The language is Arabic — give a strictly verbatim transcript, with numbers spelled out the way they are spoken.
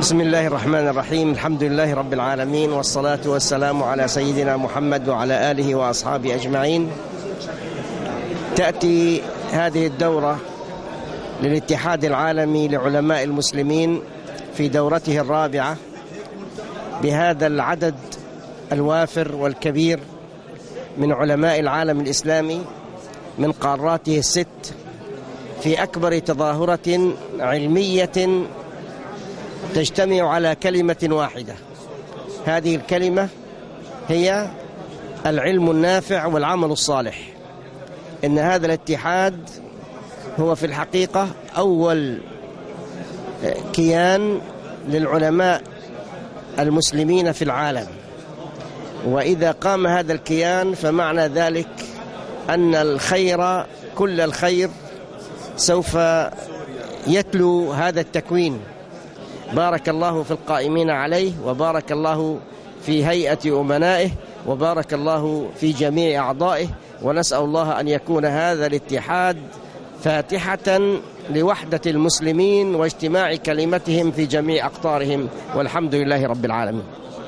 بسم الله الرحمن الرحيم. الحمد لله رب العالمين، والصلاة والسلام على سيدنا محمد وعلى آله وأصحابه أجمعين. تأتي هذه الدورة للاتحاد العالمي لعلماء المسلمين في دورته الرابعة بهذا العدد الوافر والكبير من علماء العالم الإسلامي من قاراته الست، في أكبر تظاهرة علمية تجتمع على كلمة واحدة. هذه الكلمة هي العلم النافع والعمل الصالح. إن هذا الاتحاد هو في الحقيقة أول كيان للعلماء المسلمين في العالم، وإذا قام هذا الكيان فمعنى ذلك أن الخير كل الخير سوف يتلو هذا التكوين. بارك الله في القائمين عليه، وبارك الله في هيئة أمنائه، وبارك الله في جميع أعضائه، ونسأل الله أن يكون هذا الاتحاد فاتحة لوحدة المسلمين واجتماع كلمتهم في جميع أقطارهم، والحمد لله رب العالمين.